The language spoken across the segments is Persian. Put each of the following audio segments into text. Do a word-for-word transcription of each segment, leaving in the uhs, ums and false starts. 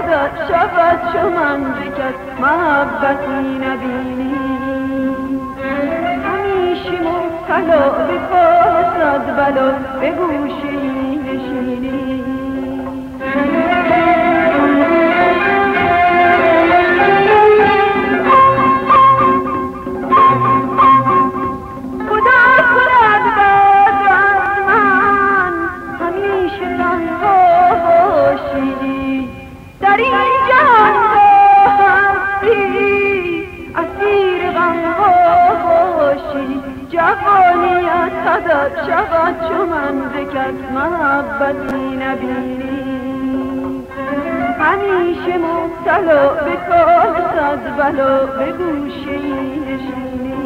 صدا شود چو من بکس محبتی نبینی همیشه مبتلا به کار صد بلا به گوشی نشینی در این جهان هستی اسیر غم باشی جوانیت صدا شود چو من بکس محبتی نبینی همیشه مبتلا به کار صد بلا به گوشی نشینی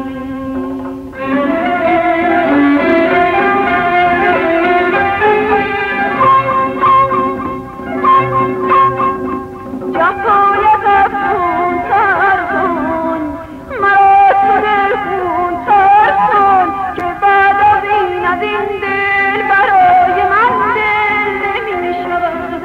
جفایت افزون تر کن مرا تو دل خون تر کن که بعد از این از این دل برای من دل نمی شود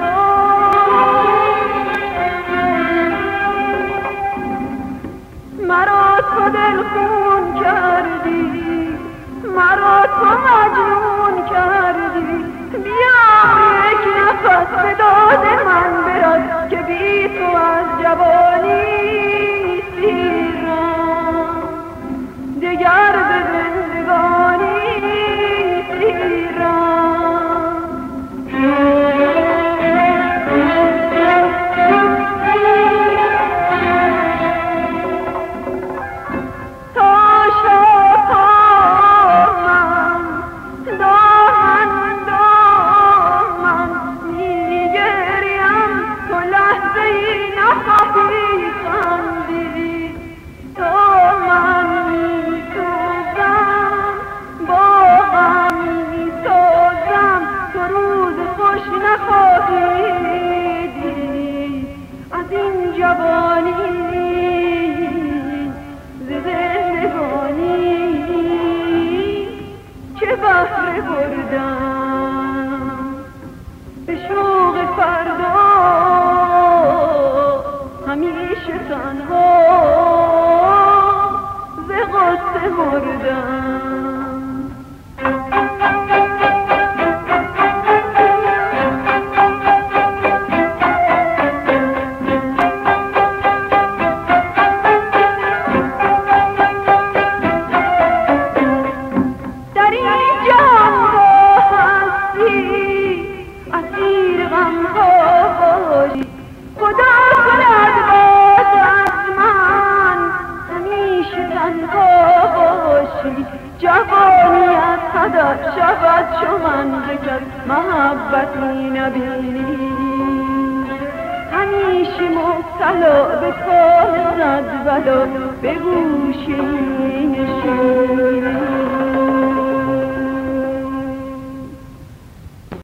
مرا تو دل خون کردی مرا تو مجنون کردی بیا یک نفس به داد من برد که بی تو از جوانی سیرم دگر به زندگانی سیرم از این جوانی ز زندگانی چه بهره بردم به شوق فردا همیشه تنها ز غصه مردم خدا کند باز از من همیشه تنها باشی جوانیت صدا شود چو من بکس محبتی نبینی همیشه مبتلا به کار صد بلا به گوشی نشینی